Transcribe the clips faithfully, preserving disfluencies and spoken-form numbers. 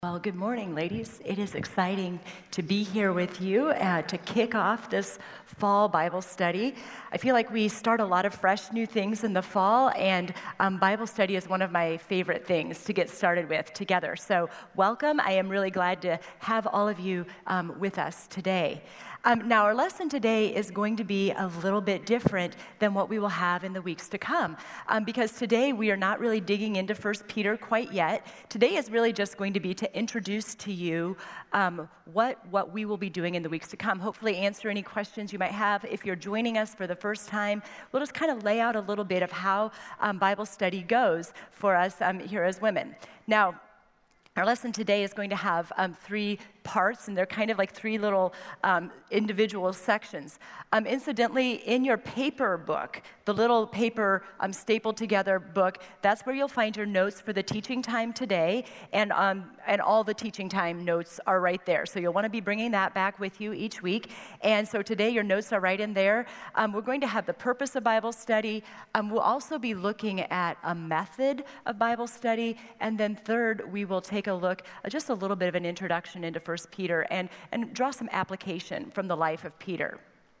Well, good morning, ladies. It is exciting to be here with you uh, to kick off this fall Bible study. I feel like we start a lot of fresh new things in the fall, and um, Bible study is one of my favorite things to get started with together. So welcome. I am really glad to have all of you um, with us today. Um, now, our lesson today is going to be a little bit different than what we will have in the weeks to come, um, because today we are not really digging into First Peter quite yet. Today is really just going to be to introduce to you um, what, what we will be doing in the weeks to come. Hopefully answer any questions you might have. If you're joining us for the first time, we'll just kind of lay out a little bit of how um, Bible study goes for us um, here as women. Now, our lesson today is going to have um, three parts, and they're kind of like three little um, individual sections. Um, incidentally, in your paper book, the little paper um, stapled together book, that's where you'll find your notes for the teaching time today, and um, and all the teaching time notes are right there. So you'll want to be bringing that back with you each week. And so today your notes are right in there. Um, we're going to have the purpose of Bible study. Um, we'll also be looking at a method of Bible study, and then third, we will take a look, uh, just a little bit of an introduction into First Peter and, and draw some application from the life of Peter.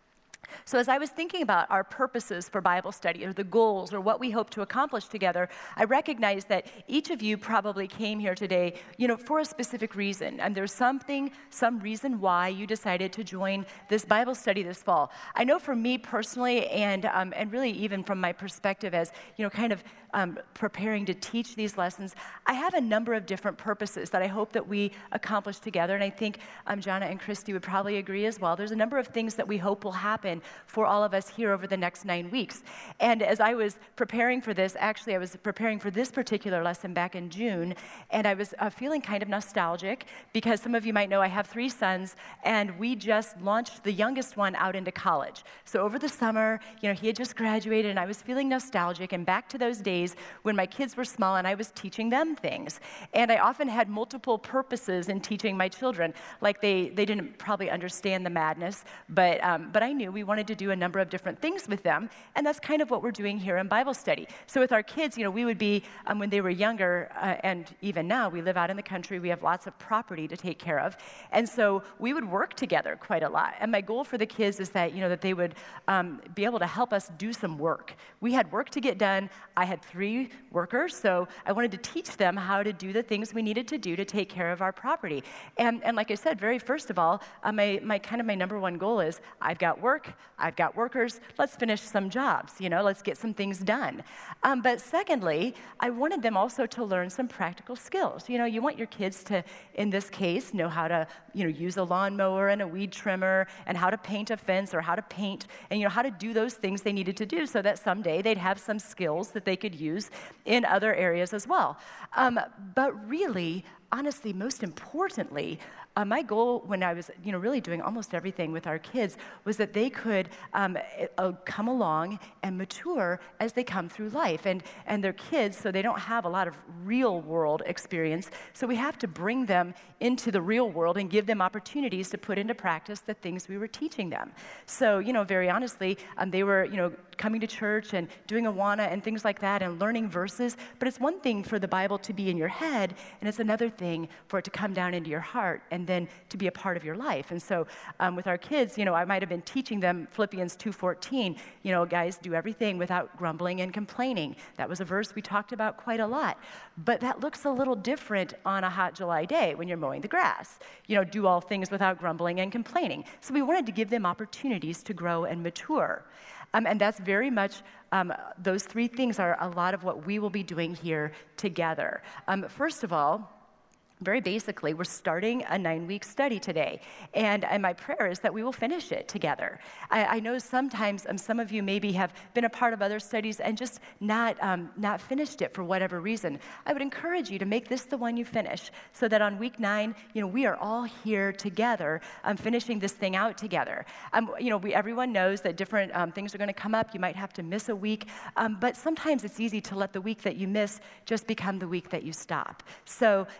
So as I was thinking about our purposes for Bible study, or the goals, or what we hope to accomplish together, I recognize that each of you probably came here today, you know, for a specific reason. And there's something, some reason why you decided to join this Bible study this fall. I know for me personally, and um, and really even from my perspective as, you know, kind of um, preparing to teach these lessons, I have a number of different purposes that I hope that we accomplish together. And I think um, Jana and Christy would probably agree as well. There's a number of things that we hope will happen for all of us here over the next nine weeks. And as I was preparing for this, actually I was preparing for this particular lesson back in June, and I was uh, feeling kind of nostalgic because some of you might know I have three sons, and we just launched the youngest one out into college. So over the summer, you know, he had just graduated, and I was feeling nostalgic and back to those days when my kids were small and I was teaching them things. And I often had multiple purposes in teaching my children. Like they, they didn't probably understand the madness, but um, but I knew we wanted to do a number of different things with them, and that's kind of what we're doing here in Bible study. So with our kids, you know, we would be, um, when they were younger, uh, and even now, we live out in the country, we have lots of property to take care of, and so we would work together quite a lot. And my goal for the kids is that, you know, that they would um, be able to help us do some work. We had work to get done. I had three workers, so I wanted to teach them how to do the things we needed to do to take care of our property. And and like I said, very first of all, uh, my my kind of my number one goal is I've got work, I've got workers, let's finish some jobs, you know, let's get some things done. Um, but secondly, I wanted them also to learn some practical skills. You know, you want your kids to, in this case, know how to, you know, use a lawnmower and a weed trimmer, and how to paint a fence, or how to paint, and, you know, how to do those things they needed to do so that someday they'd have some skills that they could use in other areas as well. Um, but really, honestly, most importantly, Uh, my goal when I was, you know, really doing almost everything with our kids was that they could um, uh, come along and mature as they come through life. And, and they're kids, so they don't have a lot of real world experience. So we have to bring them into the real world and give them opportunities to put into practice the things we were teaching them. So, you know, very honestly, um, they were, you know, coming to church and doing Awana and things like that and learning verses. But it's one thing for the Bible to be in your head, and it's another thing for it to come down into your heart and then to be a part of your life. And so um, with our kids, you know, I might have been teaching them Philippians two fourteen, you know, guys, do everything without grumbling and complaining. That was a verse we talked about quite a lot. But that looks a little different on a hot July day when you're mowing the grass. You know, do all things without grumbling and complaining. So we wanted to give them opportunities to grow and mature. Um, and that's very much, um, those three things are a lot of what we will be doing here together. Um, first of all, very basically, we're starting a nine-week study today, and, and my prayer is that we will finish it together. I, I know sometimes um, some of you maybe have been a part of other studies and just not um, not finished it for whatever reason. I would encourage you to make this the one you finish, so that on week nine, you know, we are all here together, um, finishing this thing out together. Um, you know, we everyone knows that different um, things are going to come up. You might have to miss a week, um, but sometimes it's easy to let the week that you miss just become the week that you stop. So, and not our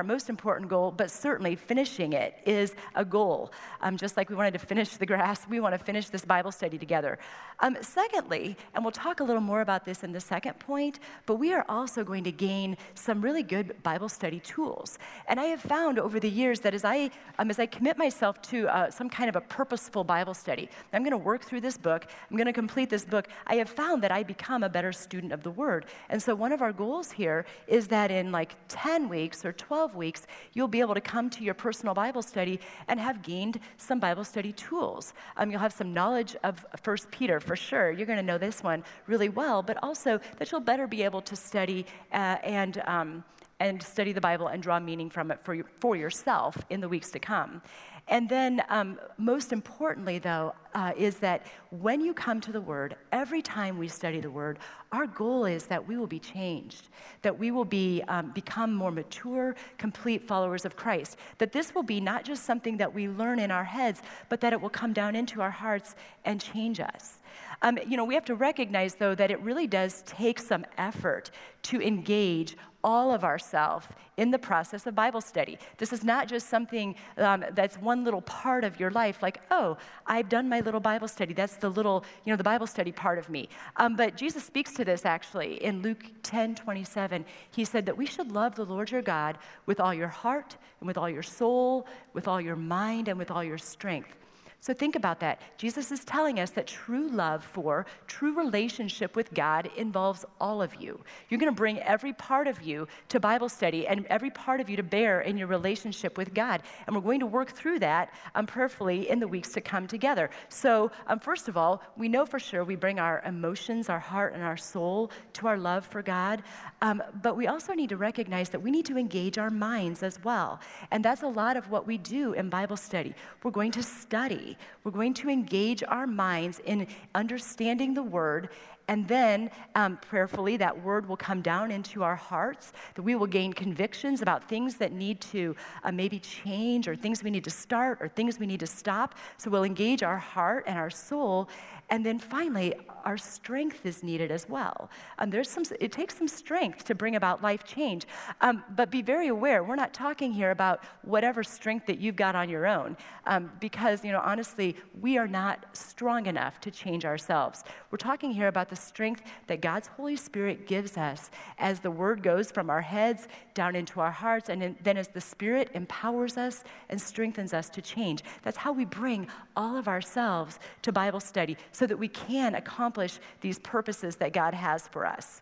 most important goal, but certainly finishing it is a goal. Um, just like we wanted to finish the grass, we want to finish this Bible study together. Um, secondly, and we'll talk a little more about this in the second point, but we are also going to gain some really good Bible study tools. And I have found over the years that as I um, as I commit myself to uh, some kind of a purposeful Bible study, I'm going to work through this book, I'm going to complete this book, I have found that I become a better student of the Word. And so one of our goals here is that in like ten weeks or twelve weeks, you'll be able to come to your personal Bible study and have gained some Bible study tools. Um, you'll have some knowledge of First Peter for sure. You're going to know this one really well, but also that you'll better be able to study uh, and um, and study the Bible and draw meaning from it for, you, for yourself in the weeks to come. And then um, most importantly, though, uh, is that when you come to the Word, every time we study the Word, our goal is that we will be changed, that we will be um, become more mature, complete followers of Christ, that this will be not just something that we learn in our heads, but that it will come down into our hearts and change us. Um, you know, we have to recognize, though, that it really does take some effort to engage all of ourselves in the process of Bible study. This is not just something um, that's one little part of your life, like, oh, I've done my little Bible study. That's the little, you know, the Bible study part of me. Um, but Jesus speaks to this actually in Luke ten twenty-seven. He said that we should love the Lord your God with all your heart and with all your soul, with all your mind, and with all your strength. So think about that. Jesus is telling us that true love for, true relationship with God involves all of you. You're going to bring every part of you to Bible study and every part of you to bear in your relationship with God. And we're going to work through that um, prayerfully in the weeks to come together. So um, first of all, we know for sure we bring our emotions, our heart, and our soul to our love for God. Um, but we also need to recognize that we need to engage our minds as well. And that's a lot of what we do in Bible study. We're going to study. We're going to engage our minds in understanding the Word, and then um, prayerfully that Word will come down into our hearts, that we will gain convictions about things that need to uh, maybe change, or things we need to start, or things we need to stop. So we'll engage our heart and our soul. And then finally, our strength is needed as well. Um, there's some. It takes some strength to bring about life change. Um, but be very aware, we're not talking here about whatever strength that you've got on your own. Um, because, you know, honestly, we are not strong enough to change ourselves. We're talking here about the strength that God's Holy Spirit gives us as the Word goes from our heads down into our hearts, and then as the Spirit empowers us and strengthens us to change. That's how we bring all of ourselves to Bible study, so that we can accomplish these purposes that God has for us.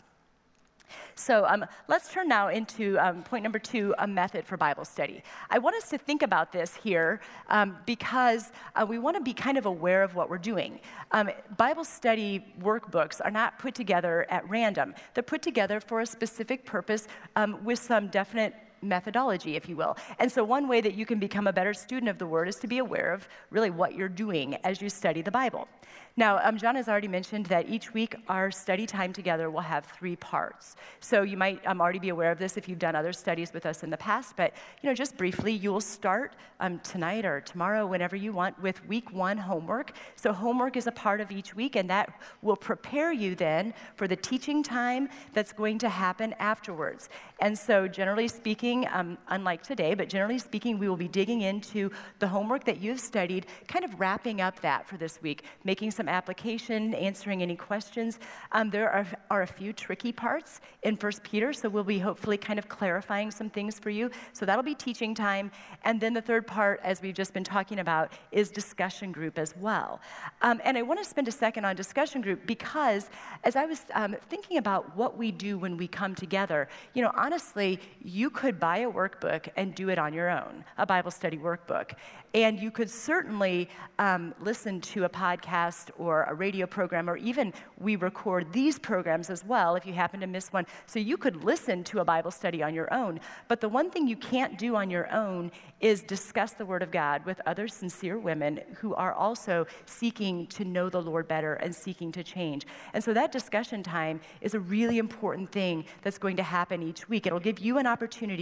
So um, let's turn now into um, point number two, a method for Bible study. I want us to think about this here um, because uh, we want to be kind of aware of what we're doing. Um, Bible study workbooks are not put together at random. They're put together for a specific purpose um, with some definite methodology, if you will. And so one way that you can become a better student of the Word is to be aware of really what you're doing as you study the Bible. Now, um, John has already mentioned that each week our study time together will have three parts. So you might um, already be aware of this if you've done other studies with us in the past, but you know, just briefly, you will start um, tonight or tomorrow, whenever you want, with week one homework. So homework is a part of each week, and that will prepare you then for the teaching time that's going to happen afterwards. And so generally speaking, um, unlike today, but generally speaking, we will be digging into the homework that you've studied, kind of wrapping up that for this week, making some application, answering any questions. Um, there are, are a few tricky parts in First Peter, so we'll be hopefully kind of clarifying some things for you. So that'll be teaching time. And then the third part, as we've just been talking about, is discussion group as well. Um, and I want to spend a second on discussion group because as I was um, thinking about what we do when we come together, you know, honestly, you could buy a workbook and do it on your own, a Bible study workbook. And you could certainly um, listen to a podcast or a radio program, or even we record these programs as well if you happen to miss one. So you could listen to a Bible study on your own. But the one thing you can't do on your own is discuss the Word of God with other sincere women who are also seeking to know the Lord better and seeking to change. And so that discussion time is a really important thing that's going to happen each week. It'll give you an opportunity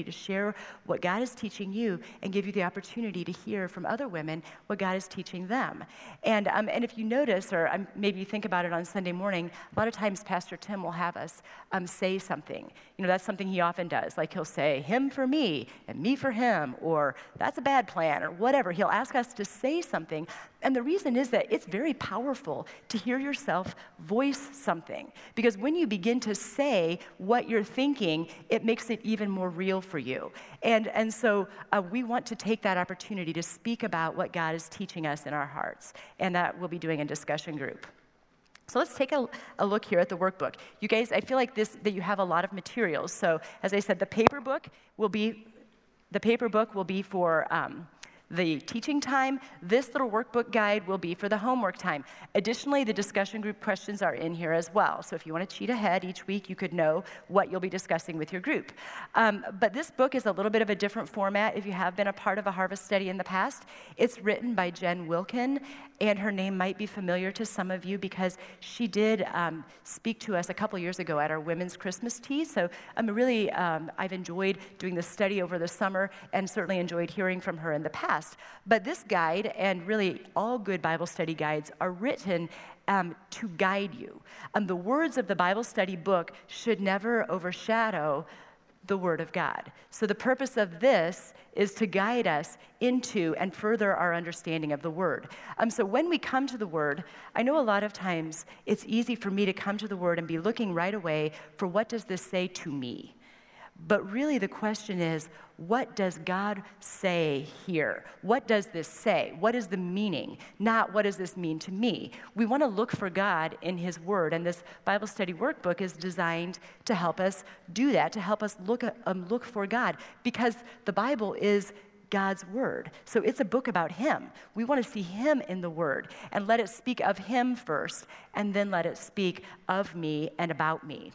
to share what God is teaching you and give you the opportunity to hear from other women what God is teaching them. And, um, and if you notice, or um, maybe you think about it on Sunday morning, a lot of times Pastor Tim will have us um, say something. You know, that's something he often does. Like he'll say, him for me and me for him, or that's a bad plan, or whatever. He'll ask us to say something. And the reason is that it's very powerful to hear yourself voice something. Because when you begin to say what you're thinking, it makes it even more real for you. And, and so uh, we want to take that opportunity to speak about what God is teaching us in our hearts. And that we'll be doing in discussion group. So let's take a, a look here at the workbook. You guys, I feel like this that you have a lot of materials. So as I said, the paper book will be, the paper book will be for um, the teaching time. This little workbook guide will be for the homework time. Additionally, the discussion group questions are in here as well. So if you want to cheat ahead each week, you could know what you'll be discussing with your group. Um, but this book is a little bit of a different format if you have been a part of a Harvest study in the past. It's written by Jen Wilkin, and her name might be familiar to some of you because she did um, speak to us a couple years ago at our Women's Christmas Tea. So I'm really, um, I've enjoyed doing this study over the summer and certainly enjoyed hearing from her in the past. But this guide, and really all good Bible study guides, are written um, to guide you. Um, the words of the Bible study book should never overshadow the Word of God. So the purpose of this is to guide us into and further our understanding of the Word. Um, so when we come to the Word, I know a lot of times it's easy for me to come to the Word and be looking right away for what does this say to me? But really the question is, what does God say here? What does this say? What is the meaning? Not what does this mean to me? We want to look for God in His Word, and this Bible study workbook is designed to help us do that, to help us look, um, look for God, because the Bible is God's Word. So it's a book about Him. We want to see Him in the Word and let it speak of Him first, and then let it speak of me and about me.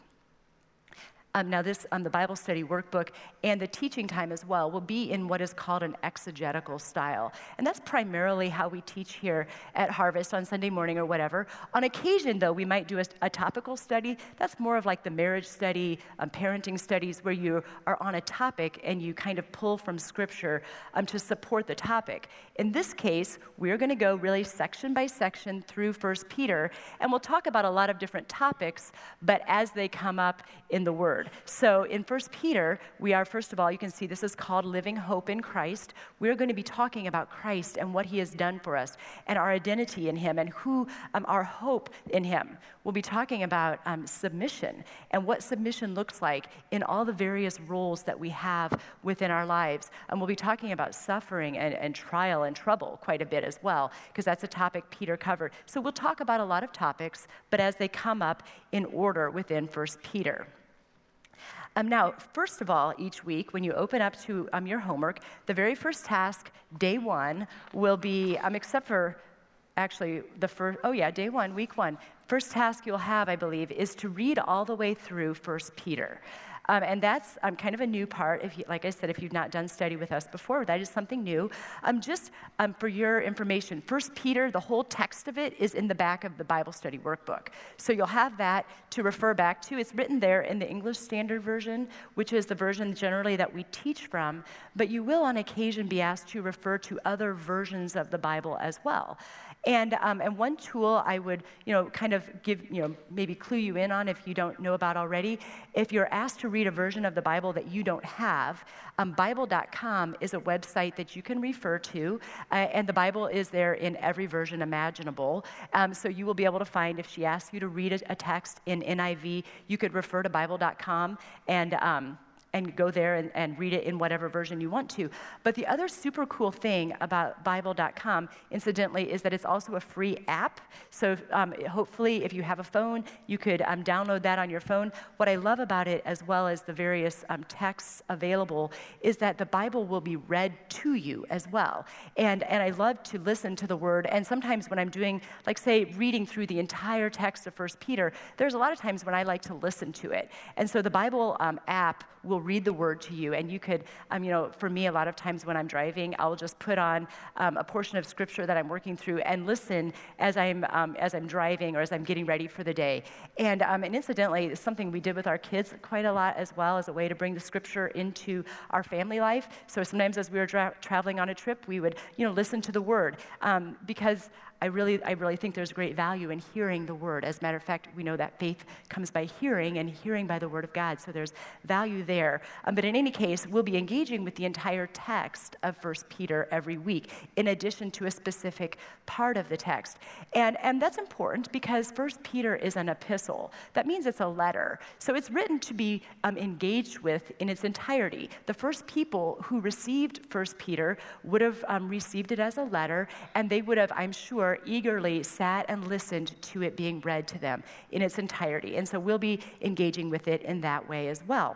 Um, now this, um, the Bible study workbook and the teaching time as well will be in what is called an exegetical style. And that's primarily how we teach here at Harvest on Sunday morning or whatever. On occasion, though, we might do a, a topical study. That's more of like the marriage study, um, parenting studies, where you are on a topic and you kind of pull from Scripture um, to support the topic. In this case, we're going to go really section by section through First Peter, and we'll talk about a lot of different topics, but as they come up in the Word. So in First Peter, we are, first of all, you can see this is called Living Hope in Christ. We're going to be talking about Christ and what He has done for us and our identity in Him and who um, our hope in Him. We'll be talking about um, submission and what submission looks like in all the various roles that we have within our lives. And we'll be talking about suffering and, and trial and trouble quite a bit as well, because that's a topic Peter covered. So we'll talk about a lot of topics, but as they come up in order within First Peter. Um, now, first of all, each week, when you open up to um, your homework, the very first task, day one, will be, um, except for actually the first, oh yeah, day one, week one, first task you'll have, I believe, is to read all the way through First Peter. Um, and that's um, kind of a new part. If you, like I said, if you've not done study with us before, that is something new. Um, just um, for your information, First Peter, the whole text of it is in the back of the Bible study workbook. So you'll have that to refer back to. It's written there in the English Standard Version, which is the version generally that we teach from. But you will on occasion be asked to refer to other versions of the Bible as well. And um, and one tool I would, you know, kind of give, you know, maybe clue you in on if you don't know about already, if you're asked to read a version of the Bible that you don't have, um, Bible dot com is a website that you can refer to, uh, and the Bible is there in every version imaginable. Um, so you will be able to find, if she asks you to read a, a text in N I V, you could refer to Bible dot com and um, and go there and, and read it in whatever version you want to. But the other super cool thing about Bible dot com, incidentally, is that it's also a free app. So um, hopefully, if you have a phone, you could um, download that on your phone. What I love about it, as well as the various um, texts available, is that the Bible will be read to you as well. And, and I love to listen to the Word. And sometimes when I'm doing, like say, reading through the entire text of First Peter, there's a lot of times when I like to listen to it. And so the Bible um, app will will read the word to you. And you could, um, you know, for me, a lot of times when I'm driving, I'll just put on um, a portion of scripture that I'm working through and listen as I'm um, as I'm driving or as I'm getting ready for the day. And um, and incidentally, it's something we did with our kids quite a lot as well, as a way to bring the scripture into our family life. So sometimes as we were dra- traveling on a trip, we would, you know, listen to the word um, because I really, I really think there's great value in hearing the word. As a matter of fact, we know that faith comes by hearing and hearing by the word of God. So there's value there. Um, but in any case, we'll be engaging with the entire text of First Peter every week, in addition to a specific part of the text. And, and that's important because First Peter is an epistle. That means it's a letter. So it's written to be um, engaged with in its entirety. The first people who received First Peter would have um, received it as a letter, and they would have, I'm sure, eagerly sat and listened to it being read to them in its entirety. And so we'll be engaging with it in that way as well.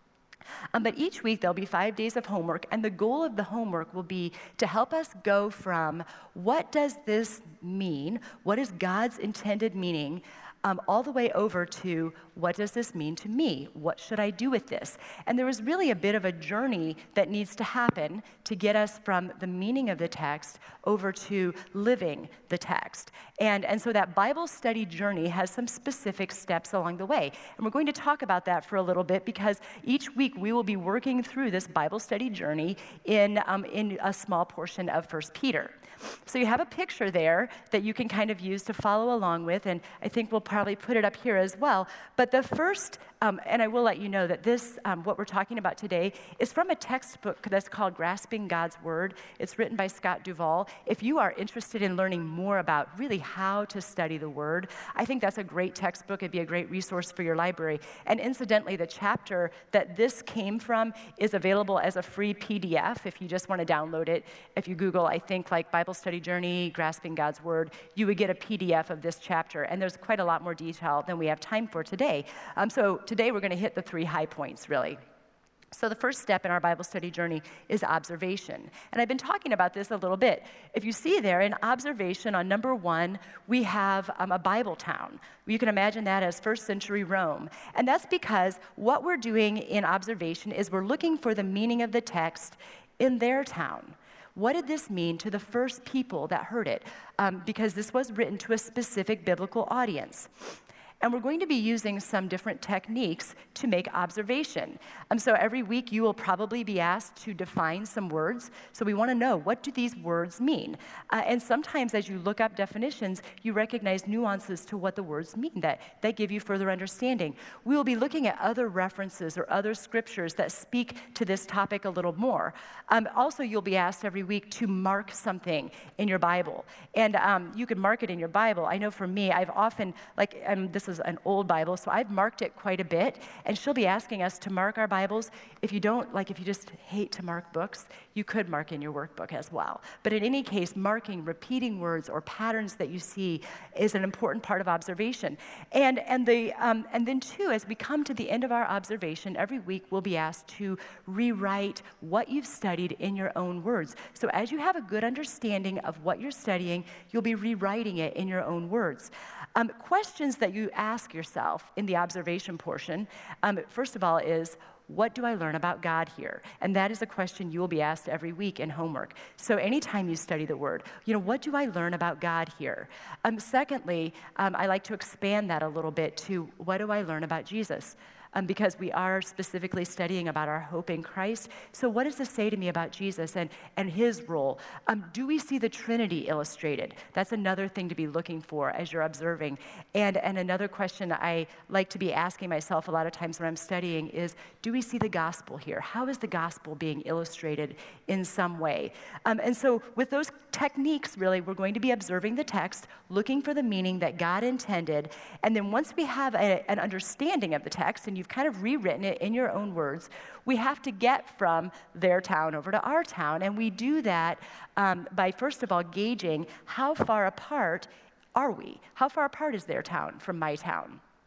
Um, but each week there'll be five days of homework, and the goal of the homework will be to help us go from what does this mean, what is God's intended meaning, Um, all the way over to what does this mean to me? What should I do with this? And there is really a bit of a journey that needs to happen to get us from the meaning of the text over to living the text. And, and so that Bible study journey has some specific steps along the way. And we're going to talk about that for a little bit because each week we will be working through this Bible study journey in, um, in a small portion of First Peter. So you have a picture there that you can kind of use to follow along with, and I think we'll probably put it up here as well. But the first, um, and I will let you know that this, um, what we're talking about today, is from a textbook that's called Grasping God's Word. It's written by Scott Duvall. If you are interested in learning more about really how to study the Word, I think that's a great textbook. It'd be a great resource for your library. And incidentally, the chapter that this came from is available as a free P D F if you just want to download it. If you Google, I think, like Bible Study Journey, Grasping God's Word, you would get a P D F of this chapter. And there's quite a lot more detail than we have time for today. Um, so today we're going to hit the three high points, really. So the first step in our Bible study journey is observation. And I've been talking about this a little bit. If you see there in observation on number one, we have um, a Bible town. You can imagine that as first century Rome. And that's because what we're doing in observation is we're looking for the meaning of the text in their town. What did this mean to the first people that heard it? Um, because this was written to a specific biblical audience. And we're going to be using some different techniques to make observation. Um, so every week you will probably be asked to define some words. So we want to know, what do these words mean? Uh, and sometimes as you look up definitions, you recognize nuances to what the words mean that, that give you further understanding. We will be looking at other references or other scriptures that speak to this topic a little more. Um, also, you'll be asked every week to mark something in your Bible. And um, you can mark it in your Bible. I know for me, I've often, like, um, this is an old Bible, so I've marked it quite a bit, and she'll be asking us to mark our Bibles. If you don't, like if you just hate to mark books, you could mark in your workbook as well. But in any case, marking, repeating words or patterns that you see is an important part of observation. And and the um, and then too, as we come to the end of our observation, every week we'll be asked to rewrite what you've studied in your own words. So as you have a good understanding of what you're studying, you'll be rewriting it in your own words. Um, questions that you ask yourself in the observation portion, um, first of all, is, what do I learn about God here? And that is a question you will be asked every week in homework. So anytime you study the Word, you know, what do I learn about God here? Um, secondly, um, I like to expand that a little bit to, what do I learn about Jesus? Um, because we are specifically studying about our hope in Christ. So what does this say to me about Jesus and, and his role? Um, do we see the Trinity illustrated? That's another thing to be looking for as you're observing. And, and another question I like to be asking myself a lot of times when I'm studying is, do we see the gospel here? How is the gospel being illustrated in some way? Um, and so with those techniques, really, we're going to be observing the text, looking for the meaning that God intended. And then once we have a, an understanding of the text, and you've kind of rewritten it in your own words, we have to get from their town over to our town. And we do that um, by, first of all, gauging how far apart are we? How far apart is their town from my town?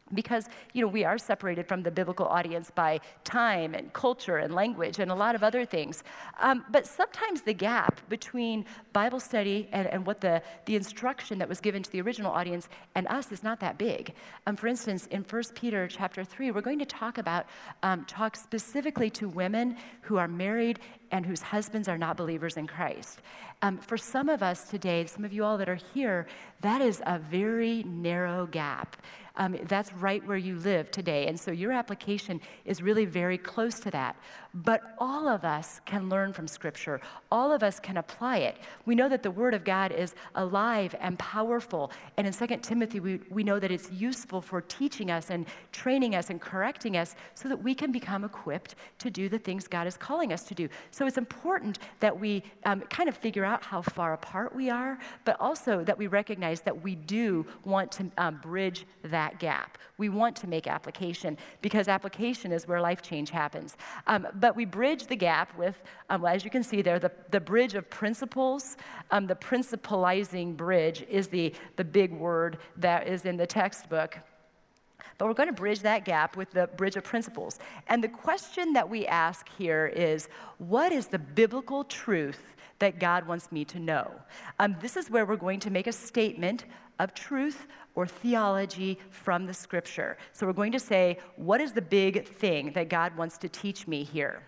Because, you know, we are separated from the biblical audience by time and culture and language and a lot of other things. Um, but sometimes the gap between Bible study and, and what the, the instruction that was given to the original audience and us is not that big. Um, for instance, in First Peter chapter three, we're going to talk about, um, talk specifically to women who are married and whose husbands are not believers in Christ. Um, for some of us today, some of you all that are here, that is a very narrow gap. Um, that's right where you live today. And so your application is really very close to that. But all of us can learn from Scripture. All of us can apply it. We know that the Word of God is alive and powerful. And in Second Timothy, we, we know that it's useful for teaching us and training us and correcting us so that we can become equipped to do the things God is calling us to do. So it's important that we um, kind of figure out how far apart we are, but also that we recognize that we do want to um, bridge that gap. We want to make application because application is where life change happens. Um, but we bridge the gap with, um, as you can see there, the, the bridge of principles. Um, the principalizing bridge is the, the big word that is in the textbook. But we're going to bridge that gap with the bridge of principles. And the question that we ask here is, what is the biblical truth that God wants me to know? Um, this is where we're going to make a statement of truth or theology from the Scripture. So we're going to say, what is the big thing that God wants to teach me here?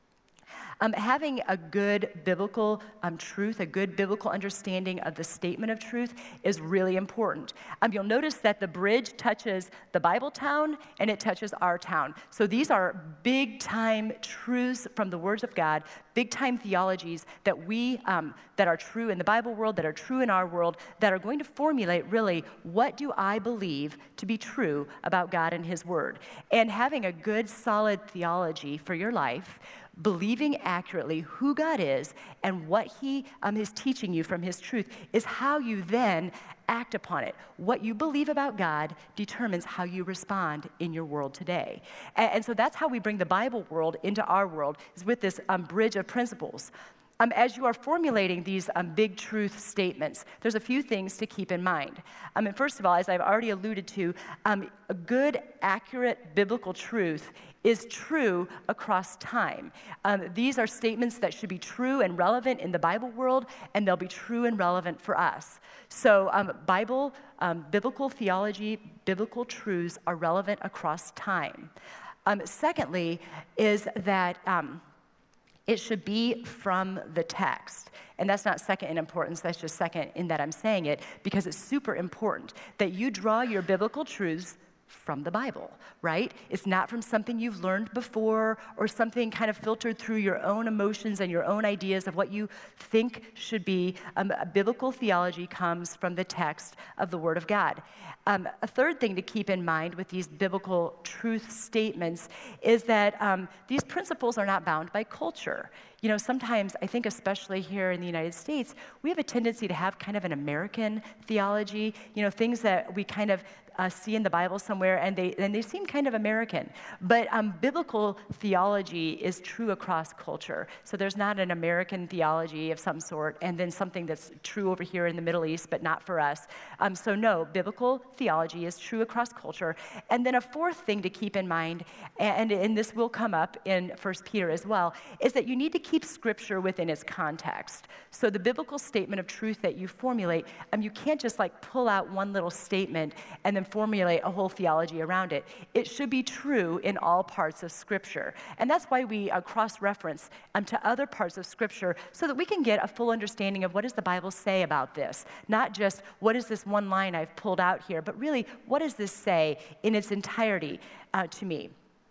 Um, having a good biblical um, truth, a good biblical understanding of the statement of truth is really important. Um, you'll notice that the bridge touches the Bible town and it touches our town. So these are big-time truths from the words of God, big-time theologies that we, um, that are true in the Bible world, that are true in our world, that are going to formulate really, what do I believe to be true about God and His Word? And having a good, solid theology for your life, believing accurately who God is and what He um, is teaching you from His truth is how you then act upon it. What you believe about God determines how you respond in your world today. And, and so that's how we bring the Bible world into our world, is with this um, bridge of principles. Um, as you are formulating these um, big truth statements, there's a few things to keep in mind. Um, and first of all, as I've already alluded to, um, a good, accurate biblical truth is true across time. Um, these are statements that should be true and relevant in the Bible world, and they'll be true and relevant for us. So um, Bible, um, biblical theology, biblical truths are relevant across time. Um, secondly, is that um, it should be from the text. And that's not second in importance, that's just second in that I'm saying it, because it's super important that you draw your biblical truths from the Bible, right? It's not from something you've learned before or something kind of filtered through your own emotions and your own ideas of what you think should be. Um, a biblical theology comes from the text of the Word of God. Um, a third thing to keep in mind with these biblical truth statements is that um, these principles are not bound by culture. You know, sometimes, I think especially here in the United States, we have a tendency to have kind of an American theology, you know, things that we kind of uh, see in the Bible somewhere, and they and they seem kind of American. But um, biblical theology is true across culture. So there's not an American theology of some sort, and then something that's true over here in the Middle East, but not for us. Um, so no, biblical theology is true across culture. And then a fourth thing to keep in mind, and, and this will come up in First Peter as well, is that you need to keep Scripture within its context. So the biblical statement of truth that you formulate, um, you can't just like pull out one little statement and then formulate a whole theology around it. It should be true in all parts of Scripture. And that's why we uh, cross-reference um, to other parts of Scripture so that we can get a full understanding of what does the Bible say about this. Not just what is this one line I've pulled out here, but really what does this say in its entirety uh, to me.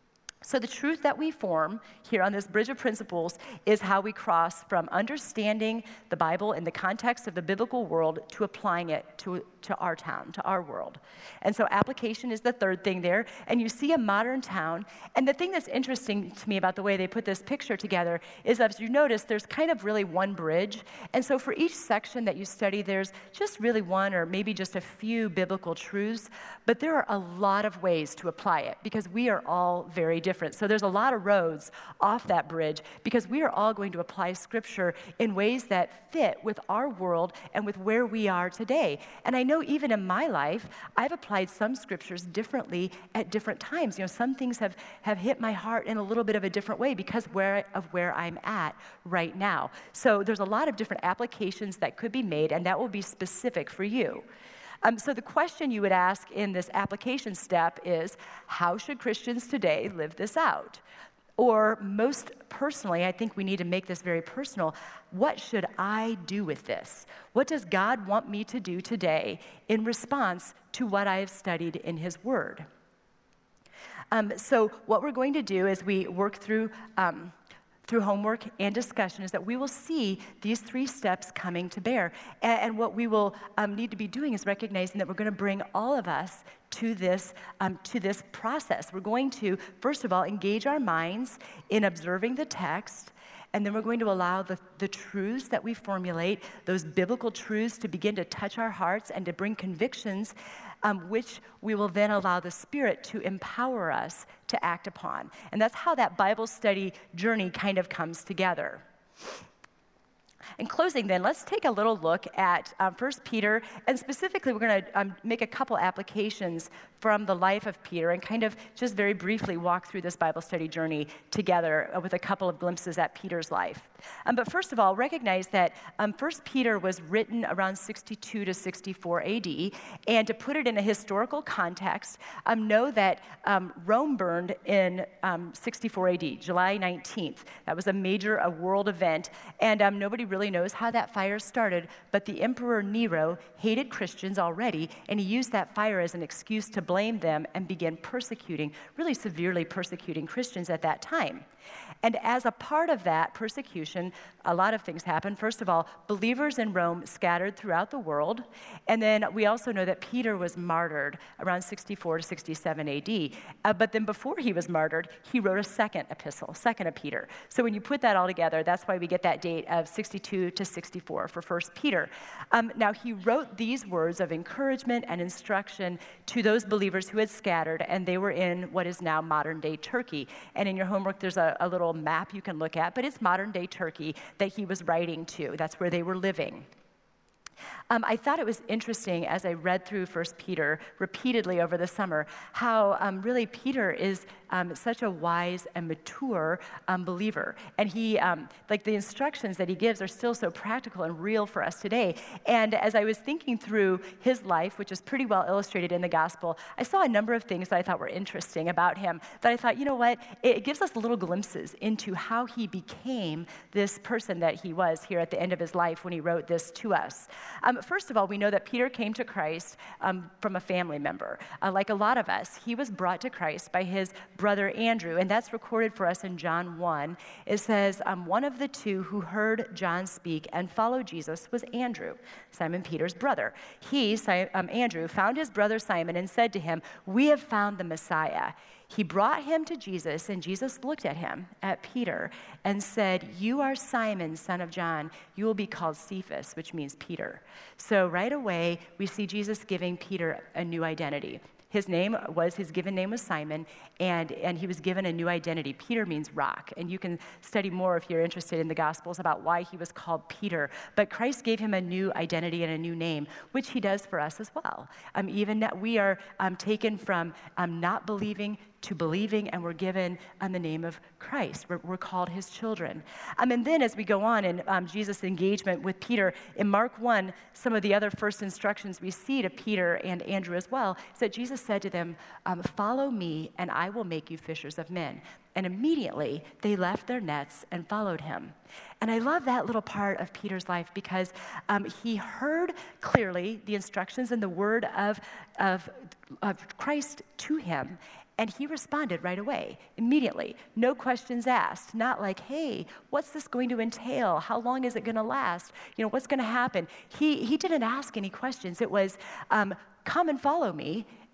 So the truth that we form here on this bridge of principles is how we cross from understanding the Bible in the context of the biblical world to applying it to, to our town, to our world. And so application is the third thing there. And you see a modern town. And the thing that's interesting to me about the way they put this picture together is, as you notice, there's kind of really one bridge. And so for each section that you study, there's just really one or maybe just a few biblical truths. But there are a lot of ways to apply it because we are all very different. different. So there's a lot of roads off that bridge because we are all going to apply Scripture in ways that fit with our world and with where we are today. And I know even in my life, I've applied some Scriptures differently at different times. You know, some things have, have hit my heart in a little bit of a different way because where, of where I'm at right now. So there's a lot of different applications that could be made, and that will be specific for you. Um, so the question you would ask in this application step is, how should Christians today live this out? Or most personally, I think we need to make this very personal, what should I do with this? What does God want me to do today in response to what I have studied in His Word? Um, so what we're going to do as we work through um, through homework and discussion is that we will see these three steps coming to bear. And, and what we will um, need to be doing is recognizing that we're going to bring all of us to this, um, to this process. We're going to, first of all, engage our minds in observing the text, and then we're going to allow the, the truths that we formulate, those biblical truths, to begin to touch our hearts and to bring convictions, um, which we will then allow the Spirit to empower us to act upon. And that's how that Bible study journey kind of comes together. In closing then, let's take a little look at um, First Peter, and specifically we're going to um, make a couple applications from the life of Peter and kind of just very briefly walk through this Bible study journey together uh, with a couple of glimpses at Peter's life. Um, but first of all, recognize that um, First Peter was written around sixty-two to sixty-four A D, and to put it in a historical context, um, know that um, Rome burned in um, sixty-four A D, July nineteenth. That was a major a world event, and um, nobody really knows how that fire started, but the Emperor Nero hated Christians already, and he used that fire as an excuse to blame them and began persecuting, really severely persecuting Christians at that time. And as a part of that persecution, a lot of things happened. First of all, believers in Rome scattered throughout the world. And then we also know that Peter was martyred around sixty-four to sixty-seven A D. Uh, but then before he was martyred, he wrote a second epistle, second of Peter. So when you put that all together, that's why we get that date of sixty-two to sixty-four for First Peter. Um, now, he wrote these words of encouragement and instruction to those believers who had scattered, and they were in what is now modern-day Turkey. And in your homework, there's a, a little map you can look at, but it's modern-day Turkey that he was writing to. That's where they were living. Um, I thought it was interesting as I read through First Peter repeatedly over the summer how um, really Peter is um, such a wise and mature um, believer. And he, um, like the instructions that he gives are still so practical and real for us today. And as I was thinking through his life, which is pretty well illustrated in the gospel, I saw a number of things that I thought were interesting about him that I thought, you know what, it gives us little glimpses into how he became this person that he was here at the end of his life when he wrote this to us. Um, first of all, we know that Peter came to Christ um, from a family member. Uh, like a lot of us, he was brought to Christ by his brother Andrew, and that's recorded for us in John one. It says, um, one of the two who heard John speak and followed Jesus was Andrew, Simon Peter's brother. He, um, Andrew, found his brother Simon and said to him, "We have found the Messiah." He brought him to Jesus, and Jesus looked at him, at Peter, and said, "You are Simon, son of John. You will be called Cephas," which means Peter. So right away, we see Jesus giving Peter a new identity. His name was, his given name was Simon, and, and he was given a new identity. Peter means rock, and you can study more if you're interested in the Gospels about why he was called Peter. But Christ gave him a new identity and a new name, which he does for us as well. Um, even that we are um, taken from um, not believing to believing, and we're given um, the name of Christ. We're, we're called his children. Um, and then as we go on in um, Jesus' engagement with Peter, in Mark one, some of the other first instructions we see to Peter and Andrew as well, is that Jesus said to them, um, "Follow me, and I will make you fishers of men." And immediately, they left their nets and followed him. And I love that little part of Peter's life because um, he heard clearly the instructions and the word of, of, of Christ to him, and he responded right away, immediately. No questions asked. Not like, hey, what's this going to entail? How long is it going to last? You know, what's going to happen? He, he didn't ask any questions. It was, um, come and follow me,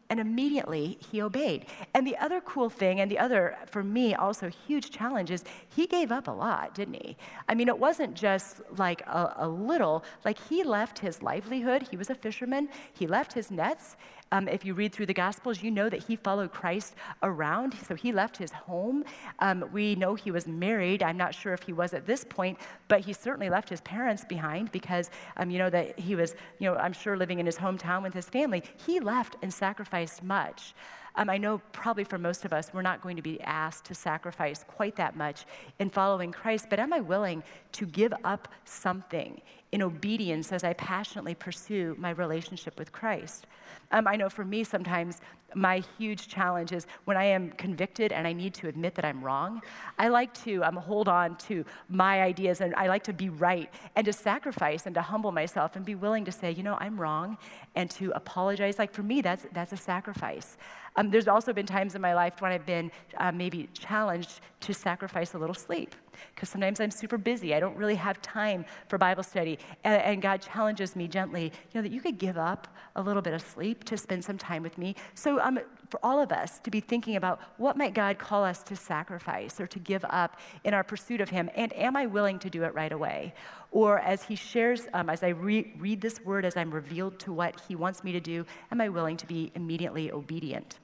And immediately he obeyed. And the other cool thing, and the other, for me, also huge challenge is he gave up a lot, didn't he? I mean, it wasn't just like a, a little, like he left his livelihood. He was a fisherman. He left his nets. Um, if you read through the Gospels, you know that he followed Christ around. So he left his home. Um, we know he was married. I'm not sure if he was at this point, but he certainly left his parents behind because, um, you know, that he was, you know, I'm sure living in his hometown with his family. He left and sacrificed much. Um, I know probably for most of us, we're not going to be asked to sacrifice quite that much in following Christ, but am I willing to give up something in obedience as I passionately pursue my relationship with Christ? Um, I know for me, sometimes my huge challenge is when I am convicted and I need to admit that I'm wrong, I like to um, hold on to my ideas and I like to be right and to sacrifice and to humble myself and be willing to say, you know, I'm wrong and to apologize. Like for me, that's that's a sacrifice. Um, there's also been times in my life when I've been uh, maybe challenged to sacrifice a little sleep because sometimes I'm super busy. I don't really have time for Bible study. And, and God challenges me gently, you know, that you could give up a little bit of sleep to spend some time with me. So um, for all of us to be thinking about what might God call us to sacrifice or to give up in our pursuit of him, and am I willing to do it right away? Or as he shares, um, as I re- read this word, as I'm revealed to what he wants me to do, am I willing to be immediately obedient?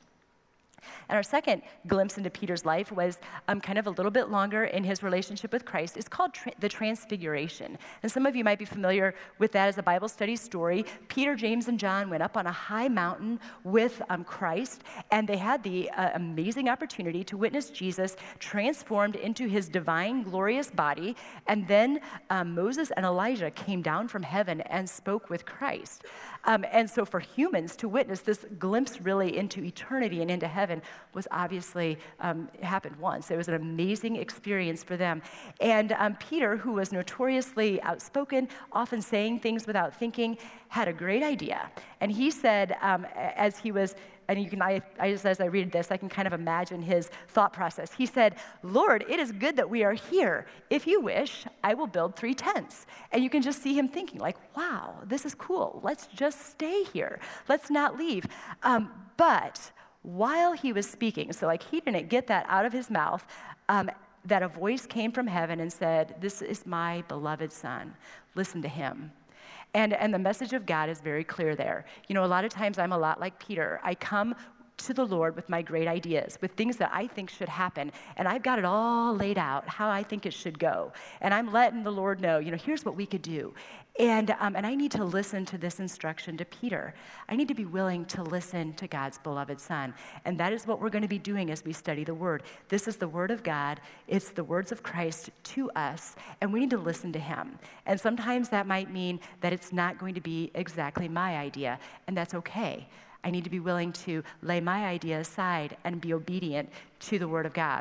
And our second glimpse into Peter's life was um, kind of a little bit longer in his relationship with Christ. It's called tra- the Transfiguration. And some of you might be familiar with that as a Bible study story. Peter, James, and John went up on a high mountain with um, Christ, and they had the uh, amazing opportunity to witness Jesus transformed into his divine, glorious body. And then um, Moses and Elijah came down from heaven and spoke with Christ. Um, and so for humans to witness this glimpse really into eternity and into heaven was obviously, um, it happened once. It was an amazing experience for them. And um, Peter, who was notoriously outspoken, often saying things without thinking, had a great idea. And he said, um, as he was, and you can, I, I just, as I read this, I can kind of imagine his thought process. He said, Lord, it is good that we are here. If you wish, I will build three tents. And you can just see him thinking like, wow, this is cool. Let's just stay here. Let's not leave. Um, but while he was speaking, so like he didn't get that out of his mouth, um, that a voice came from heaven and said, this is my beloved son. Listen to him. And, and the message of God is very clear there. You know, a lot of times I'm a lot like Peter. I come to the Lord with my great ideas, with things that I think should happen. And I've got it all laid out, how I think it should go. And I'm letting the Lord know, you know, here's what we could do. And, um, and I need to listen to this instruction to Peter. I need to be willing to listen to God's beloved son. And that is what we're going to be doing as we study the word. This is the word of God. It's the words of Christ to us. And we need to listen to him. And sometimes that might mean that it's not going to be exactly my idea. And that's okay. I need to be willing to lay my idea aside and be obedient to the word of God.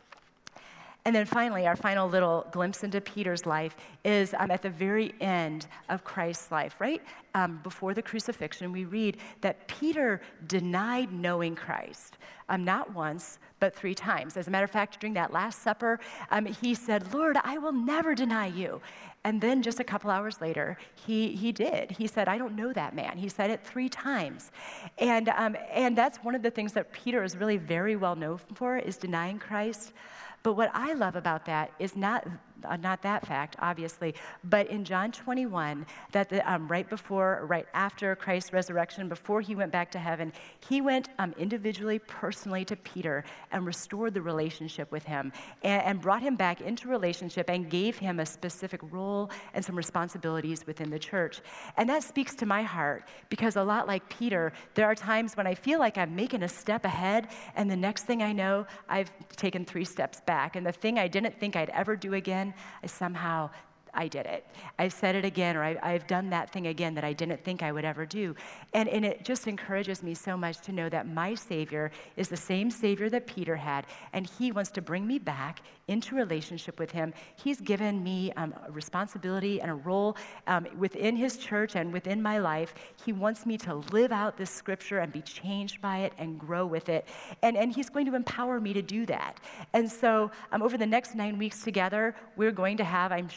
And then finally, our final little glimpse into Peter's life is um, at the very end of Christ's life, right? Um, before the crucifixion, we read that Peter denied knowing Christ, um, not once, but three times. As a matter of fact, during that Last Supper, um, he said, Lord, I will never deny you. And then just a couple hours later, he he did. He said, I don't know that man. He said it three times. And, um, and that's one of the things that Peter is really very well known for, is denying Christ. But what I love about that is not uh, not that fact, obviously, but in John twenty-one, that the, um, right before, right after Christ's resurrection, before he went back to heaven, he went um, individually, personally to Peter and restored the relationship with him and, and brought him back into relationship and gave him a specific role and some responsibilities within the church. And that speaks to my heart because a lot like Peter, there are times when I feel like I'm making a step ahead and the next thing I know, I've taken three steps back. And the thing I didn't think I'd ever do again, I somehow I did it. I've said it again, or I, I've done that thing again that I didn't think I would ever do. And, and it just encourages me so much to know that my Savior is the same Savior that Peter had, and he wants to bring me back into relationship with him. He's given me um, a responsibility and a role um, within his church and within my life. He wants me to live out this scripture and be changed by it and grow with it. And, and he's going to empower me to do that. And so um, over the next nine weeks together, we're going to have, I'm sure,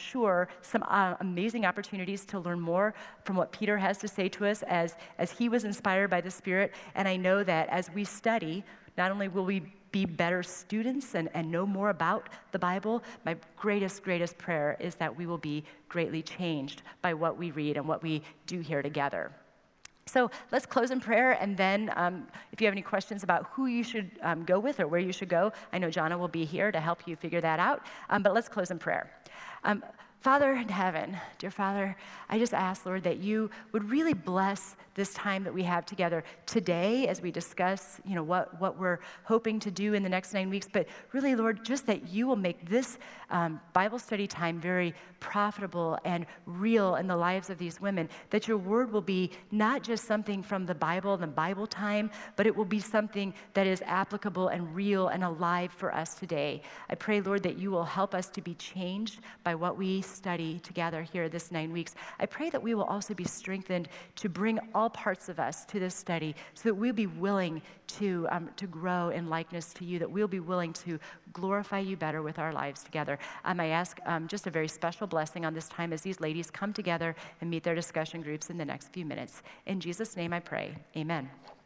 for some uh, amazing opportunities to learn more from what Peter has to say to us as, as he was inspired by the Spirit. And I know that as we study, not only will we be better students and, and know more about the Bible, my greatest, greatest prayer is that we will be greatly changed by what we read and what we do here together. So let's close in prayer, and then um, if you have any questions about who you should um, go with or where you should go, I know Jonna will be here to help you figure that out, um, but let's close in prayer. Um, Father in heaven, dear Father, I just ask, Lord, that you would really bless this time that we have together today as we discuss, you know, what, what we're hoping to do in the next nine weeks. But really, Lord, just that you will make this um, Bible study time very profitable and real in the lives of these women, that your word will be not just something from the Bible, the Bible time, but it will be something that is applicable and real and alive for us today. I pray, Lord, that you will help us to be changed by what we study together here this nine weeks. I pray that we will also be strengthened to bring all parts of us to this study so that we'll be willing to, um, to grow in likeness to you, that we'll be willing to glorify you better with our lives together. Um, I ask um, just a very special blessing on this time as these ladies come together and meet their discussion groups in the next few minutes. In Jesus' name I pray, amen.